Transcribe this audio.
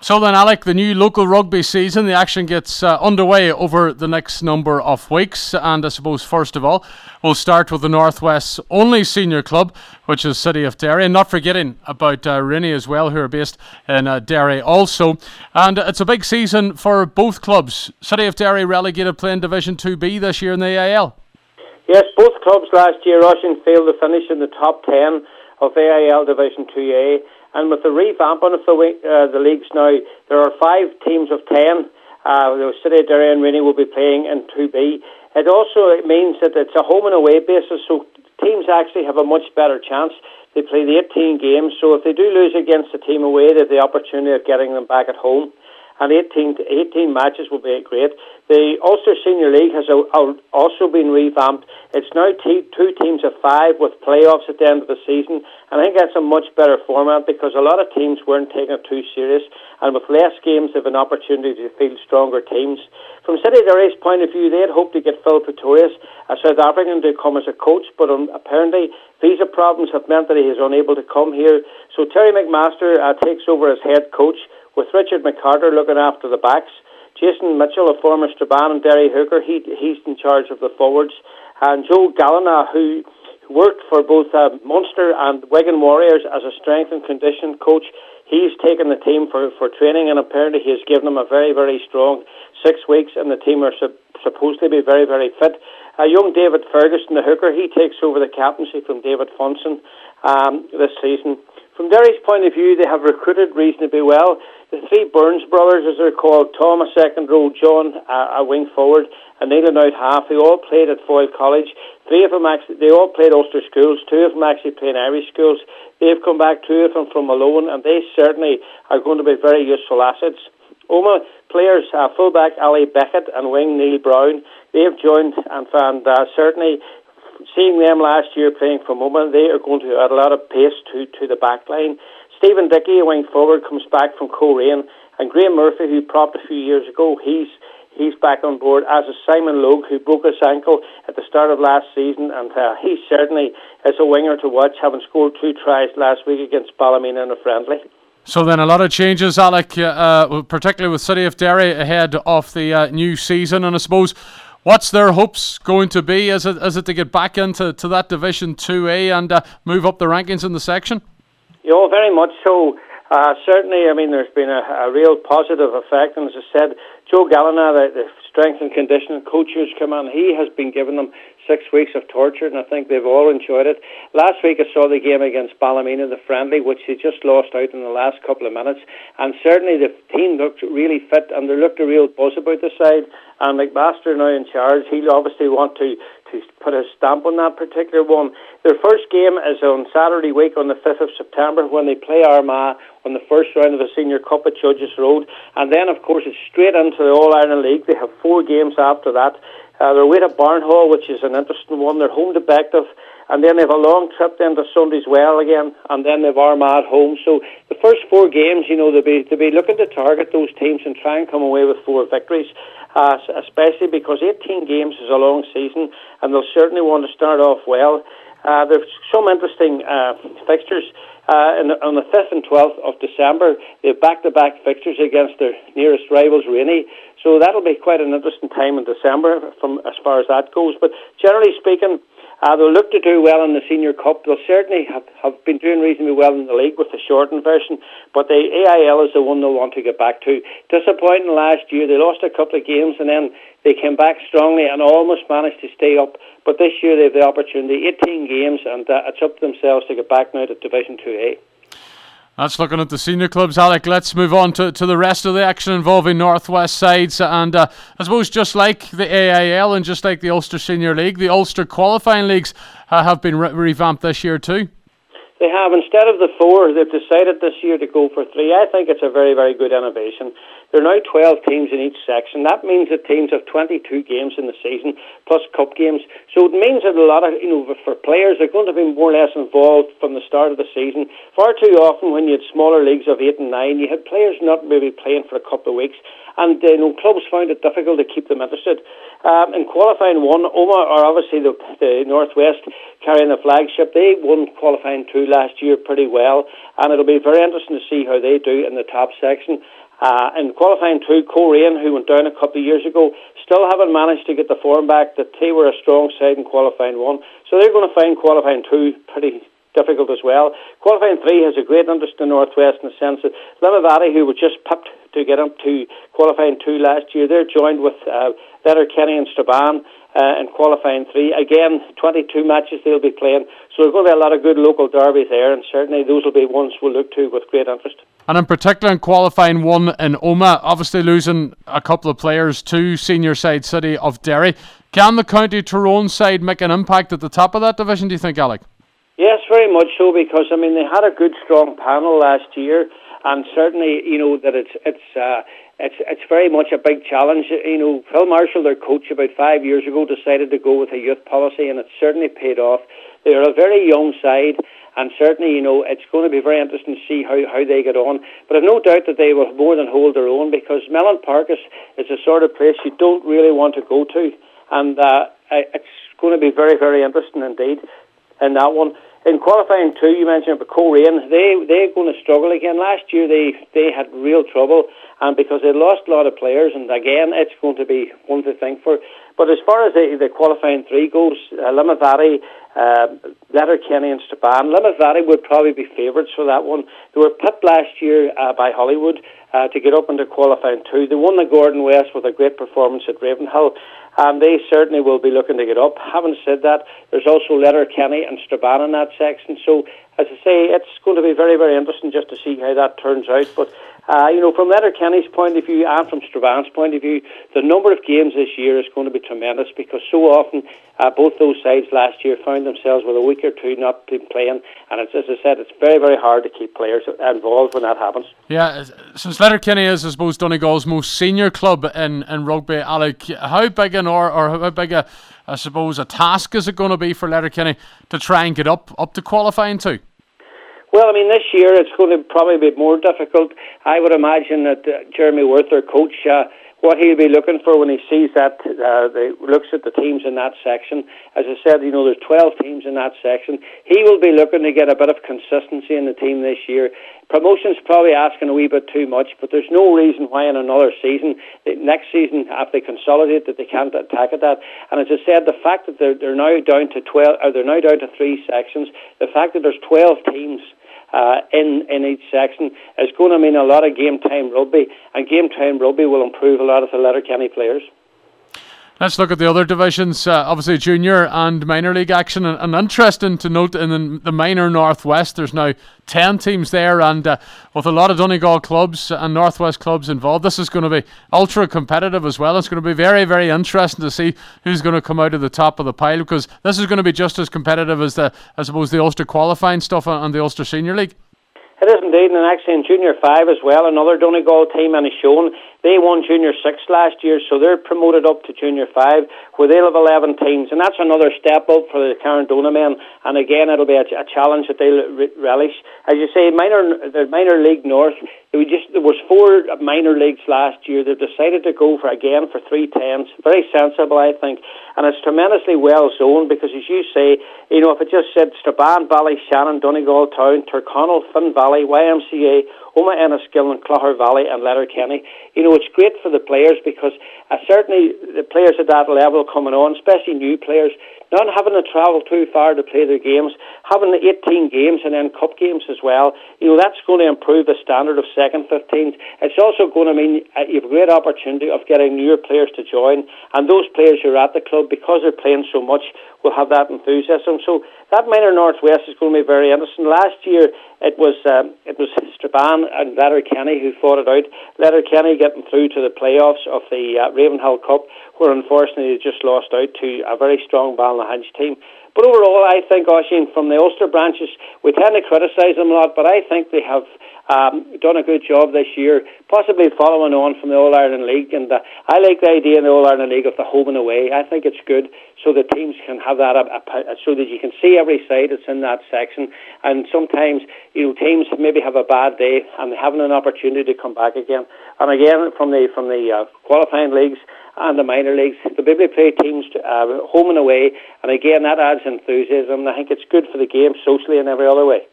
So then, Alec, the new local rugby season, the action gets underway over the next number of weeks. And I suppose, first of all, we'll start with the Northwest's only senior club, which is City of Derry. And not forgetting about Rinnie as well, who are based in Derry also. And it's a big season for both clubs. City of Derry relegated playing Division 2B this year in the AIL. Yes, both clubs last year, Rushing failed to finish in the top 10 of AIL Division 2A. And with the revamping of the leagues now, there are 5 teams of 10. City of Derry and Rinnie will be playing in 2B. It also means that it's a home and away basis, so teams actually have a much better chance. They play the 18 games, so if they do lose against a team away, they have the opportunity of getting them back at home. And 18 matches will be great. The Ulster Senior League has also been revamped. It's now 2 teams of 5 with playoffs at the end of the season. And I think that's a much better format because a lot of teams weren't taking it too serious. And with less games, they have an opportunity to field stronger teams. From City of Derry's point of view, they had hoped to get Phil Pretorius, a South African, to come as a coach. But apparently, visa problems have meant that he is unable to come here. So Terry McMaster takes over as head coach, with Richard McCarter looking after the backs. Jason Mitchell, a former Strabane and Derry hooker, he's in charge of the forwards. And Joe Gallina, who worked for both Munster and Wigan Warriors as a strength and conditioning coach, he's taken the team for training, and apparently he has given them a very, very strong 6 weeks, and the team are supposed to be very, very fit. Young David Ferguson, the hooker, he takes over the captaincy from David Funson this season. From Derry's point of view, they have recruited reasonably well. The 3 Burns brothers, as they're called, Tom, a second row, John, a wing forward, and Neil an out half, they all played at Foyle College. 3 of them they all played Ulster schools. 2 of them actually played Irish schools. They've come back, 2 of them from Malone, and they certainly are going to be very useful assets. Oma players, fullback Ali Beckett and wing Neil Brown, they have joined and found certainly seeing them last year playing for Oma, they are going to add a lot of pace to the back line. Stephen Dickey, a wing forward, comes back from Coleraine, and Graham Murphy, who propped a few years ago, he's back on board, as is Simon Logue, who broke his ankle at the start of last season, and he certainly is a winger to watch, having scored 2 tries last week against Ballymena in a friendly. So then a lot of changes, Alec, particularly with City of Derry ahead of the new season, and I suppose what's their hopes going to be? Is it to get back into that Division 2A and move up the rankings in the section? Yeah, very much so. Certainly, I mean, there's been a real positive effect, and as I said, Joe Gallina, the strength and conditioning coach who's come on, he has been giving them 6 weeks of torture, and I think they've all enjoyed it. Last week I saw the game against Ballymena, the friendly, which they just lost out in the last couple of minutes, and certainly the team looked really fit, and there looked a real buzz about the side, and McMaster now in charge, he'll obviously want to put a stamp on that particular one. Their first game is on Saturday week on the 5th of September when they play Armagh on the first round of the Senior Cup at Judges Road, and then of course it's straight into the All-Ireland League. They have 4 games after that. They're away to Barnhall, which is an interesting one. They're home to Bective, and then they have a long trip then to Sunday's Well again, and then they have Armagh at home. So the first 4 games, you know, they'll be looking to target those teams and try and come away with 4 victories, especially because 18 games is a long season, and they'll certainly want to start off well. There's some interesting fixtures. On the 5th and 12th of December, they have back-to-back fixtures against their nearest rivals, Rinnie. So that'll be quite an interesting time in December from as far as that goes. But generally speaking, they'll look to do well in the Senior Cup. They'll certainly have been doing reasonably well in the league with the shortened version, but the AIL is the one they'll want to get back to. Disappointing last year, they lost a couple of games and then they came back strongly and almost managed to stay up. But this year they have the opportunity, 18 games, and it's up to themselves to get back now to Division 2A. That's looking at the senior clubs, Alec. Let's move on to the rest of the action involving Northwest sides. And I suppose just like the AIL and just like the Ulster Senior League, the Ulster qualifying leagues have been revamped this year too. They have. Instead of the 4, they've decided this year to go for 3. I think it's a very, very good innovation. There are now 12 teams in each section. That means that teams have 22 games in the season, plus cup games. So it means that a lot of, for players, they're going to be more or less involved from the start of the season. Far too often when you had smaller leagues of 8 and 9, you had players not maybe playing for a couple of weeks, and clubs found it difficult to keep them interested. In qualifying 1, Oma are obviously the Northwest carrying the flagship. They won qualifying 2 last year pretty well, and it'll be very interesting to see how they do in the top section. In qualifying 2, Coleraine, who went down a couple of years ago, still haven't managed to get the form back that they were a strong side in qualifying 1. So they're going to find qualifying 2 pretty difficult as well. Qualifying 3 has a great interest in the Northwest in the sense that Limavady, who were just pipped to get up to qualifying 2 last year, they're joined with Letterkenny and Strabane in qualifying 3. Again, 22 matches they'll be playing, so there's going to be a lot of good local derbies there, and certainly those will be ones we'll look to with great interest. And in particular in qualifying 1 in Omagh, obviously losing a couple of players to senior side City of Derry. Can the County Tyrone side make an impact at the top of that division, do you think, Alec? Yes, very much so, because I mean they had a good strong panel last year, and certainly that it's very much a big challenge. Phil Marshall, their coach, about 5 years ago decided to go with a youth policy, and it's certainly paid off. They are a very young side, and certainly it's going to be very interesting to see how they get on. But I've no doubt that they will more than hold their own, because Mellon Park is the sort of place you don't really want to go to, and it's going to be very, very interesting indeed in that one. In qualifying 2, you mentioned about Coleraine, they're going to struggle again. Last year they had real trouble, and because they lost a lot of players, and again it's going to be one to think for. But as far as the qualifying 3 goes, Limavady, Letterkenny and Strabane, Limavady would probably be favourites for that one. They were pipped last year by Hollywood to get up into qualifying 2. They won the Gordon West with a great performance at Ravenhill, and they certainly will be looking to get up. Having said that, there's also Letterkenny and Strabane in that section, so as I say, it's going to be very, very interesting just to see how that turns out. But from Letterkenny's point of view and from Strabane's point of view, the number of games this year is going to be tremendous, because so often both those sides last year found themselves with a week or 2 not playing, and as I said, it's very, very hard to keep players involved when that happens. Yeah, since Letterkenny is, I suppose, Donegal's most senior club in rugby, Alec, how big or how big a task is it going to be for Letterkenny to try and get up to qualifying 2? Well, I mean, this year it's going to probably be more difficult. I would imagine that Jeremy Worth, their coach, what he'll be looking for when he sees that, looks at the teams in that section. As I said, there's 12 teams in that section. He will be looking to get a bit of consistency in the team this year. Promotion's probably asking a wee bit too much, but there's no reason why in another season, next season, after they consolidate, that they can't attack at that. And as I said, the fact that they're now down to 12, or they're now down to 3 sections, the fact that there's 12 teams in each section is going to mean a lot of game time rugby, and game time rugby will improve a lot of the Letterkenny players. Let's look at the other divisions, obviously junior and minor league action, and interesting to note in the minor Northwest there's now 10 teams there, and with a lot of Donegal clubs and Northwest clubs involved, this is going to be ultra competitive as well. It's going to be very, very interesting to see who's going to come out of the top of the pile, because this is going to be just as competitive as the Ulster qualifying stuff and the Ulster Senior League. It is indeed, and actually in Junior 5 as well, another Donegal team, and Shown, they won Junior 6 last year, so they're promoted up to Junior 5, where they'll have 11 teams, and that's another step up for the Carndona men, and again, it'll be a challenge that they'll relish. As you say, the minor league north, there was 4 minor leagues last year. They've decided to go for 3 10s. Very sensible, I think, and it's tremendously well zoned, because as you say, if it just said Strabane, Ballyshannon, Donegal Town, Tyrconnell, Finn Valley, YMCA, Omagh, Enniskillen, Clogher Valley and Letterkenny, it's great for the players, because certainly the players at that level coming on, especially new players, not having to travel too far to play their games, having the 18 games and then cup games as well, that's going to improve the standard of second 15s. It's also going to mean you have a great opportunity of getting newer players to join, and those players who are at the club, because they're playing so much, will have that enthusiasm. So that minor Northwest is going to be very interesting. Last year it was Strabane and Letterkenny who fought it out. Letterkenny getting through to the playoffs of the Ravenhill Cup, where unfortunately they just lost out to a very strong Ballynahinch team. But overall, I think, Oisín, from the Ulster branches, we tend to criticise them a lot, but I think they have done a good job this year, possibly following on from the All-Ireland League. And I like the idea in the All-Ireland League of the home and away. I think it's good, so the teams can have that, so that you can see every side that's in that section. And sometimes, teams maybe have a bad day and having an opportunity to come back again. And again, from the qualifying leagues and the minor leagues, the able to play teams home and away, and again that adds enthusiasm. I think it's good for the game socially and every other way.